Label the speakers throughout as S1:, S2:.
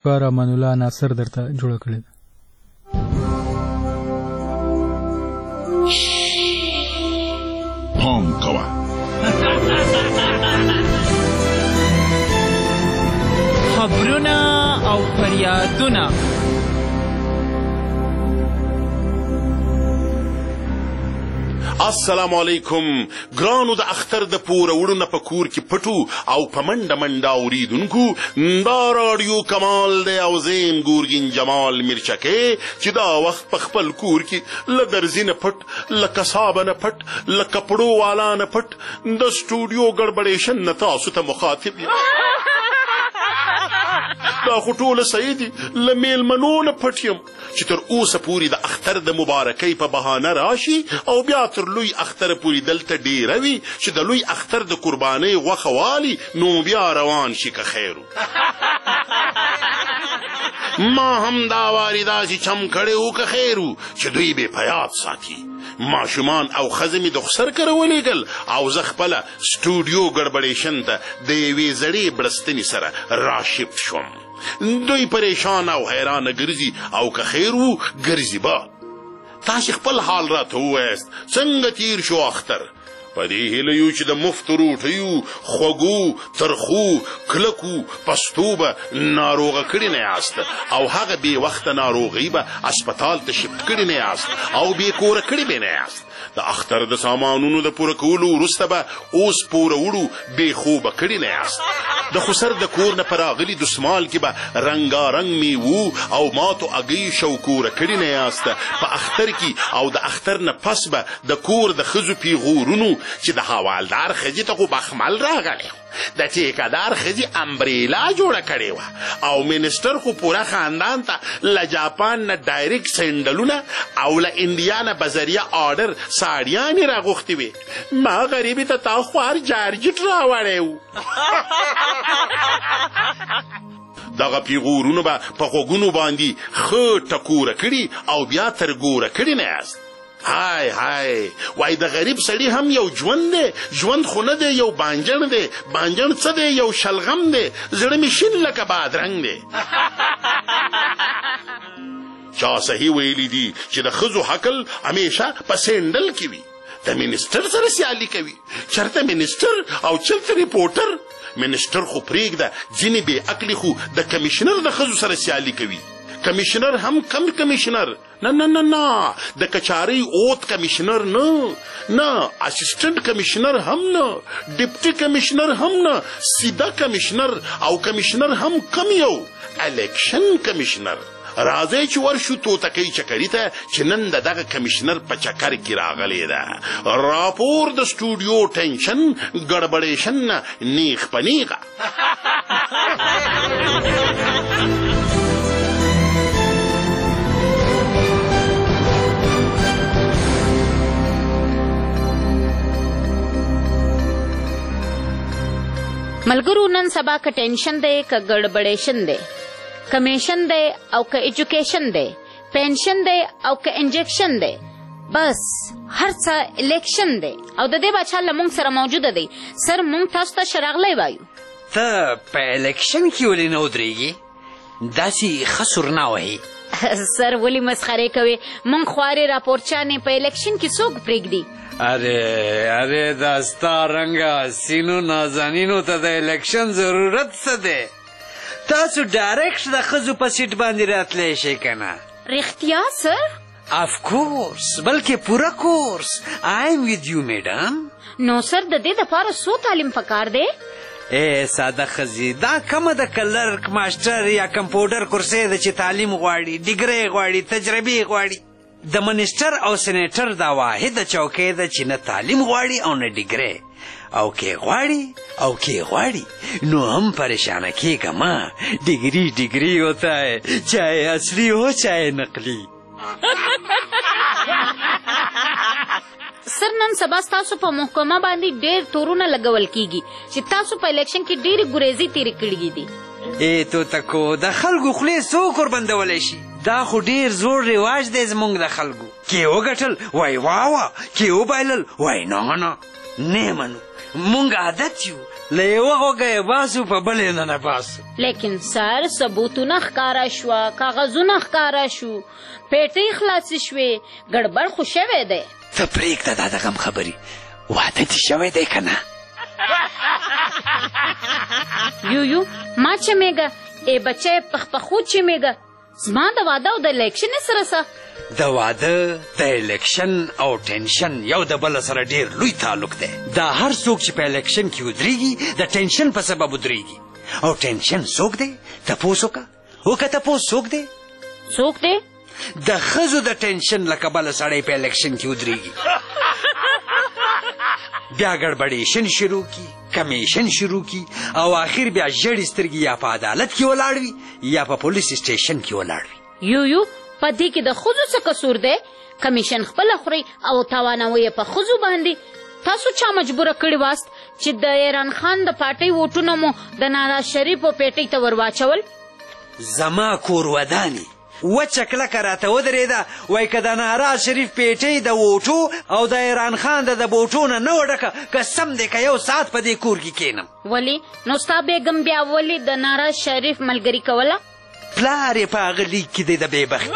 S1: پر امان الله ناصر درته جوړه کړې ده.
S2: پام کوه
S3: خبرونه او فریادونه
S4: السلام علیکم. ګرانو د اختر د پوره وړو په کور کې پټو او په منډه منډه اوریدونکو، دا راډیو کمال دی او زین ګورګین جمال میرچکې چې دا وخت په خپل کور کې له درزي نه پټ، له کسابه نه پټ، له کپړو والا نه پټ، د سټوډیو ګډبډېشن نه تاسو ته مخاطب یم. دا خو ټوله صحیح دي، له میلمنو نه پټ یم چې تر اوسه پورې د اختر د مبارکۍ په بهانه راشي او بیا تر لوی اختر پورې دلته ډیره وي چې د لوی اختر د قربانۍ غوښه والي نو بیا روان شي که خیرو. ما هم دا واري داسې چم کړی و که خیرو چې دوی بې په یاد ساتي. ماشومان او ښځې مې د خسر کره ولېږل او زه خپله سټوډیو ګډبډېشن ته د یوې زړې بړستنې سره راشفت شوم. دوی پریشان او حیرانه ګرځي او که خیر وو ګرځي به. تاسې خپل حال راته ووایاست، څنګه تیر شو اختر؟ په دې هیله یو چې د مفتو روټیو، خوږو، ترخو، کلکو پستو به ناروغه کړي نه یاست او هغه بې وخته ناروغۍ به اسپتال ته شفت کړي نه یاست او بې کوره کړي به نه یاست. د اختر د سامانونو د پوره کولو وروسته به اوس پوره وړو بې خوبه کړي نه یاست. د خسر د کور نه په راغلي دسمال کې به رنګارنګ میوو او ماتو اګۍ شوکوره کړي نه یاست. په اختر کې او د اختر نه پس به د کور د ښځو پیغورونو چې د حوالدار ښځې ته خو بخمل راغلی، د ټیکهدار ښځې امبریلا جوړه کړې وه او منسټر خو پوره خاندان ته له جاپان نه ډایرکټ سینډلونه او له انډیا نه بذریعه آرډر ساړیانې راغوښتې وې. ما غریبې ته تا خوار جارجټ راوړی و. دغه پیغورونه به په غوږونو باندې ښه ټکوره کړي او بیا ترګوره کړي نه یاست. های های وای د غریب سړي هم یو ژوند دی، ژوند خو نه دی یو بانجن دی، بانجن څه دی یو شلغم دی، زړه مې شین لکه بادرنګ دی. چا صحیح ویلی دي چې د ښځو حقل همیشه په سینډل کې وي. د منسټر سره سیالي کوي، چرته منسټر او چرته ریپورټر. منسټر خو پرېږده، ځینې بې عقلي خو د کمیشنر د ښځو سره سیالي کوي. کمیشنر هم کم کمیشنر نه نه نه نه، د کچارۍ اوت کمیشنر نه، اسسټنټ کمیشنر هم نه، ډیپټي کمیشنر هم نه، سیده کمیشنر او کمیشنر هم کم یو الیکشن کمیشنر. راځئ چې ورشو توتکۍ چکري ته چې نن د دغه کمیشنر په چکر کې راغلی ده. راپور د سټوډیو ټینشن ګډبډېشن نه نیغ په نیغه.
S5: ملګرو، نن سبا که ټینشن دی، که ګډبډېشن دی، کمیشن دی او که ایجوکیشن دی، پینشن دی او که انجیکشن دی، بس هر څه الیکشن دی او د دې باچا له موږ سره موجوده دی. سر موږ تاسو ته شراغلی وایو.
S6: ته په الیکشن کې ولې نه ودرېږي؟ داسې ښه سور نه وهي.
S5: سر ولې مسخرې کوې؟ موږ خوارې راپورچانې په الیکشن کې څوک پرېږدي؟
S6: ارے دا ستا رنګه سینو نازنینو ته د الیکشن ضرورت څه دی؟ تاسو ډایرکټ د ښځو په سیټ باندې راتلی شئ که نه؟
S5: رښتیا سر؟
S6: اف کورس، بلکې پوره کورس. آی ایم وید یو میډم.
S5: نو سر د دې دپاره څو تعلیم پکار دی؟
S6: ساده ښځې، دا کمه د کلرک ماسټر یا کمپیوټر کورسۍ ده چې تعلیم غواړي، ډیګرۍ غواړي، تجربې غواړي. د منسټر او سینیټر دا واحده چوکۍ ده چې نه تعلیم غواړي او نه ډیګرۍ. او کې غواړي نو هم پریشانه کېږه مه. ډیګري ہوتا ہے چاہے اصلی ہو چاہے نقلی.
S5: سر نن سبا ستاسو په محکمه باندې ډېر تورونه لګول کیږي چې تاسو په الیکشن کې ډېرې ګریزې تېرې کړي دي.
S6: توتکو، د خلکو خولې څوک وربندولی شي؟ دا خو ډېر زوړ رواج دی زموږ د خلکو. کې وګټل وای واه، کې وبایلل وای نه نه منو. مونږ عادت یو له یوه غوږه یې باسو په بل یې نه باسو.
S5: لیکن سر ثبوتونه ښکاره شوه، کاغذونه ښکاره شو، پیټۍ خلاصې شوې، ګړبړ خو شوی دی.
S6: ته پرېږده دا د غم خبرې، واده دې شوی دی که نه؟
S5: یو ما چمیږه ای بچی پخپخو چمیږه، زما د واده او د الیکشن سره څه؟
S6: د واده د الیکشن او ټینشن یو د بل سره ډیر لوی تعلق دی. دا هر څوک چې په الیکشن کې ودرېږي د ټینشن په سبب ودرېږي. او ټینشن څوک دی؟ تپوس وکړه تپوس څوک دی؟
S5: څوک دی؟
S6: د ښځو د ټینشن له کبله سړی په الیکشن کې ودرېږي. بیا ګړبړېشن شروع کی، کمیشن شروع کی، او آخر بیا ژړې سترګې یا په عدالت کې ولاړ وي یا په پولیس سټیشن کې ولاړ وي.
S5: یو په دې کې د ښځو څه قصور دی؟ کمیشن خپله خوري او تاوانوي یې په ښځو باندې. تاسو چا مجبوره کړي واست چې د ایران خان د پارټۍ ووټونه مو د ناراز شریف په پیټۍ ته ور واچول؟
S6: زما کور ودانې وچه کلکه راته ودرېده، وایي که د ناراز شریف پیټۍ د ووټو او د ایران خان د بوټو نه نه وډکه، قسم دی که یو ساعت په دې کور کې کښېنم.
S5: ولې نو ستا بیګم بیا ولې د ناراز شریف ملګري کوله؟
S6: پلار یې په هغه لیک کې دی د بېبخت.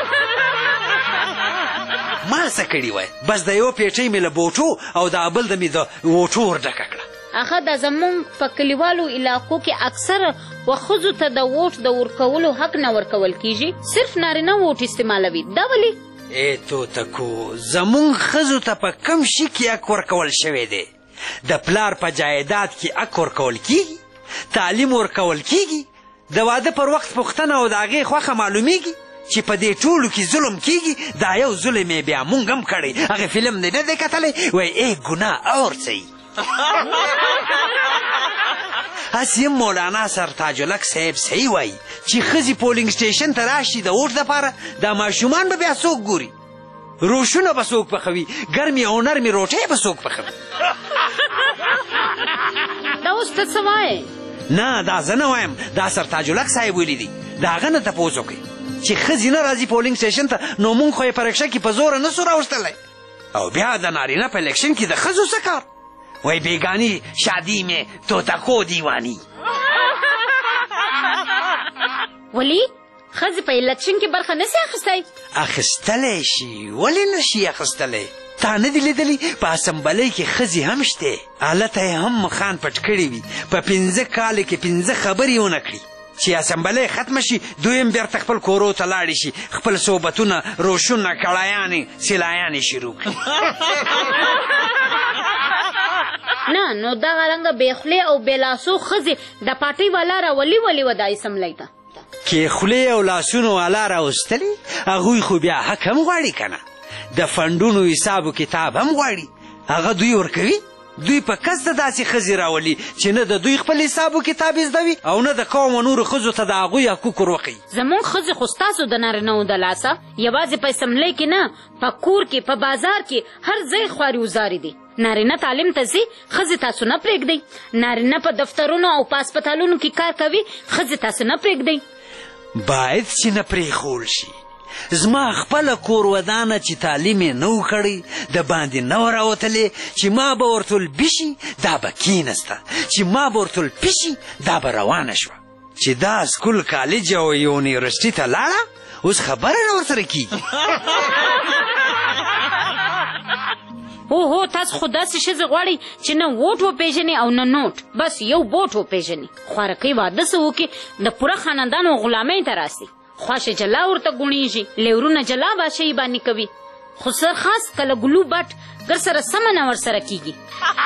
S6: ما څه کړي وای، بس د یو پیټۍ مې له بوټو او د بل د مې د ووټو ورډکه کړه.
S5: هغه د زمونږ په کلیوالو علاقو کې اکثره ښځو ته د ووټ د ورکولو حق نه ورکول کیږي، صرف نارینه ووټ استعمالوي. دا ولې؟
S6: ای توتکو، زمونږ ښځو ته په کم شي کې حق ورکول شوی دی؟ د پلار په جایداد کې حق ورکول کیږي، تعلیم ورکول کیږي، د واده پر وخت پوښتنه او د هغې خوښه معلومیږي چې په دې ټولو کې ظلم کیږي. دا یو ظلم یې بیا مونږ هم کړی. هغې فلم دی نه دی کتلی؟ وایي ای ګناه اور صحیح. هسې هم مولانا سرتاجلک صاحب صحیح وایي چې ښځې پولینګ سټیشن ته راشي د ووټ دپاره، دا ماشومان به بیا څوک ګوري؟ روشونه به څوک پخوي؟ ګرمې او نرمې روټۍ به څوک پخوي؟
S5: دا اوس ته څه وایې؟
S6: نه دا زه نه وایم، دا سرتاجلک صاحب ویلي دي. د هغه نه تپوس وکړئ چې ښځې نه راځي پولینګ سټیشن ته، نو مونږ خو یې په رکشه کې په زوره نه سو راوستلی. او بیا د نارینه په الیکشن کې د ښځو څه کار؟ وای بیگانی شادی میں توتکو دیوانی.
S5: ولی ښځې په الیکشن کې برخه نشي اخیستی؟
S6: اخیستلی شي، ولې نشي اخیستلی؟ تا نه دي لیدلي په اسمبلۍ کې ښځې هم شته، هلته یې هم مخان پټ کړي وي، په 5 کال کې 5 خبرې ونه کړي چې اسمبلۍ ختمه شي دویم بیرته خپل کورو ته لاړې شي، خپل صحبتونه، روشونه، کړایانې، سلایانې شروع کړي.
S5: نه نو دغه رنګه بې خولې او بې لاسو ښځې د پارټۍ والا راولي وه دا اسمبلۍ ته؟
S6: کې خولې او لاسونو والا راوستلي، هغوی خو بیا حق هم غواړي که نه؟ د فنډونو حساب و کتاب هم غواړي، هغه دوی ورکوي؟ دوی په قصد داسې ښځې راولي چې نه د دوی خپل حساب و کتاب زده وي او نه د قوم و نورو ښځو ته د هغوی حقوق ور وښیي.
S5: زمونږ ښځې خو ستاسو د نارینهو د لاسه یوازې په اسمبلۍ کې نه، په کور کې، په بازار کې، هر ځای خوارې وزارې دي. نارینه تعلیم ته ځي، ښځې تاسو نه پرېږدئ. نارینه په دفترونو او په هسپتالونو کې کار کوي، ښځې تاسو نه پرېږدئ.
S6: باید چې نه پرېښول شي. زما خپله کور ودانه چې تعلیم یې نه و کړی، د باندې نه و راوتلی، چې ما به ورته البشي دا به کېنسته، چې ما به ورته الپشي دا به روانه شوه. چې دا سکول کالج او یونیورسټي ته لاړه، اوس خبره نه ورسره کېږي.
S5: هو تاسو خو داسې ښځې غواړئ چې نه ووټ وپېژني او نه نوټ، بس یو بوټ وپېژني. خوارکۍ واده څه وکړي، د پوره خاندان و غلامۍ ته راسي، خواشه جلا ورته ګوڼېږي، لیورونه جلا باشۍ باندې کوي، خو سرخاص کله ګلو بټ ګر سره سمه نه ورسره کېږي.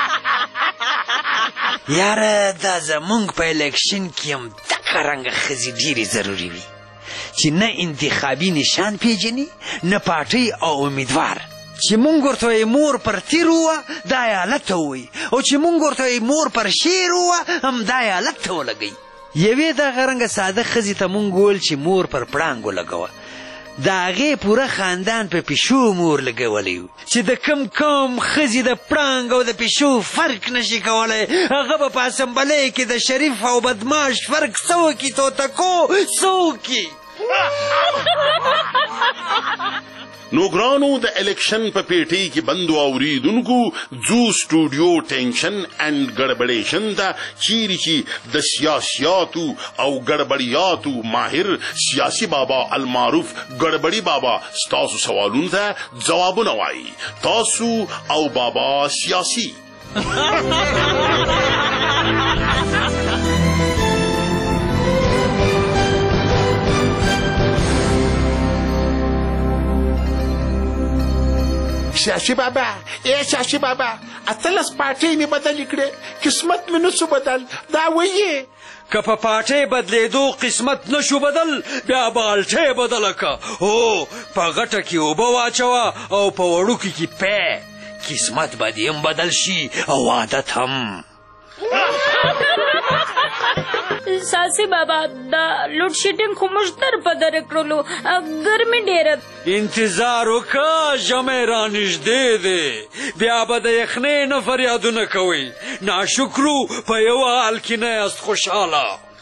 S6: یاره دا زمونږ په الیکشن کې هم دغه رنګه ښځې ډېرې ضروري وي چې نه انتخابي نشان پېژني، نه پارټۍ او امیدوار. چې مونږ ورته وایي مور پر تیر ووه دا یې حالت ته ووایي، او چې مونږ ورته وایي مور پر شیر ووه هم دا یې حالت ته ولګوي. یوې دغه رنګه ساده ښځې ته مونږ وویل چې مور پر پړانګ ولګوه، د هغې پوره خاندان په پیشو مور لګولی و، چې د کم ښځې د پړانګ او د پیشو فرق نشي کولی، هغه به په اسمبلۍ کې د شریف او بدماش فرق څه وکړي؟ توتکو څه وکړي؟
S4: نو ګرانو د الیکشن په پیټۍ کې بندو اوریدونکو ځو سټوډیو ټینشن اینډ ګړبړیشن ته چیرې چې د سیاسیاتو او ګړبړیاتو ماهر سیاسي بابا المعروف ګړبړي بابا ستاسو سوالونو ته ځوابونه وایي. تاسو او بابا سیاسي
S2: سیاسی بابا سیاسی بابا اتلس پارټۍ مې بدلې کړې قسمت مې نسو بدل دا وایي
S6: که په پاټۍ بدلېدو قسمت نشو بدل بیا بالټۍ بدله که هو په غټه کې اوبه واچوه او په وړوکي کې پی قسمت به دې هم بدل شي او عادت هم.
S5: ساسي بابا دا لوډ شیډینګ خو موږ تر په درې کړلو ګرمي ډېره
S6: انتظار وکړه ژمی رانږدې دی بیا به د یخنۍ نه فریادونه کوئ ناشکرو په یوه حال کې نه یاست خوشحاله.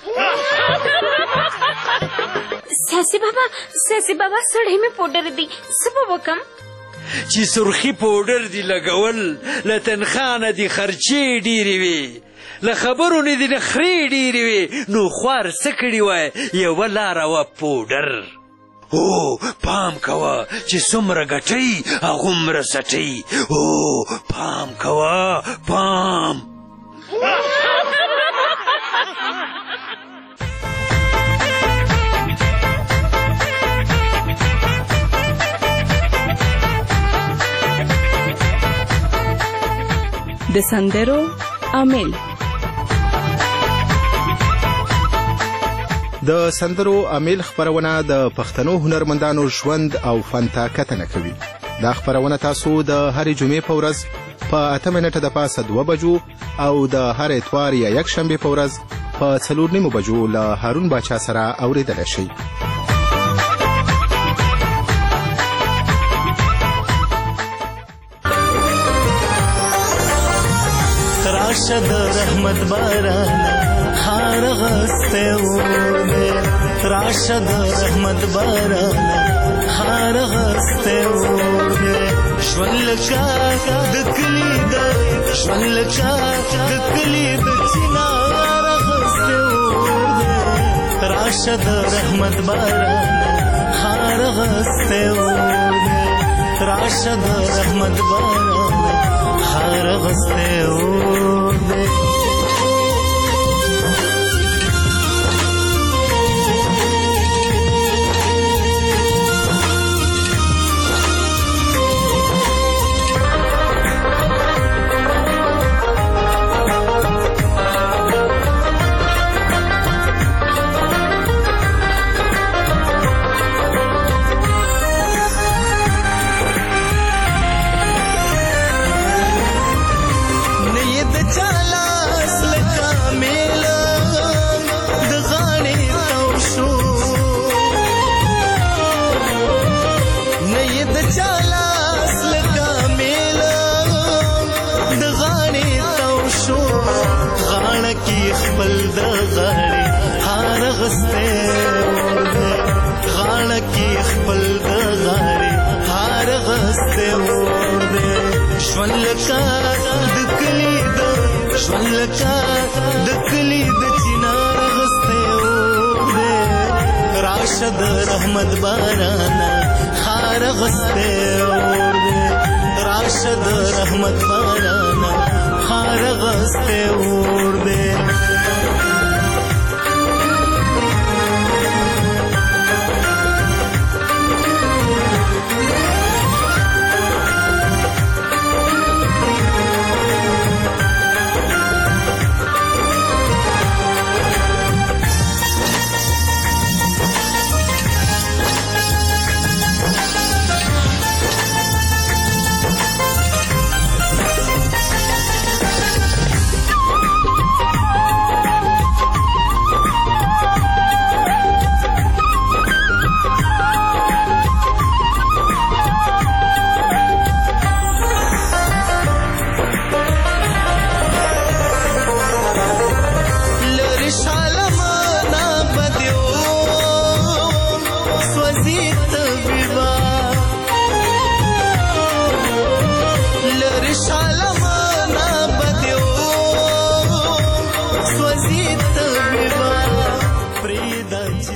S5: ساسي بابا سړی مې پوډر دي څه به وکړم
S6: چې سرخي پوډر دي لګول له تنخواه نه دي خرچې ډېرې وي له خبرو نه دي نخرې ډېرې وي نو خوار څه کړي وای یوه لاره وه پوډر او پام کوه چې څومره ګټئ هغومره څټئ او پام کوه پام.
S7: د سندرو عامل
S8: د سندرو عامل خبرونه د پښتنو هنرمندانو ژوند او فن ته کتنه کوي. دا خبرونه تاسو د هرې جمعې په ورځ په 8 منټه د پاسه 2 بجو او د هر اتوار یا یک شنبه په ورځ په 4:30 بجو له هارون باچا سره اوریدلی شئ.
S9: راشد رحمت باران خار غسته وده راشد رحمت باران خار غسته وده شولکا دکلی د چنار غسته وده راشد رحمت باران خار غسته وده راشد رحمت باران خار غسته وده شولکا دکلی د چنار غسته وده راشد رحمت بارانا خار غسته وده راشد رحمت بارانا خار غسته وده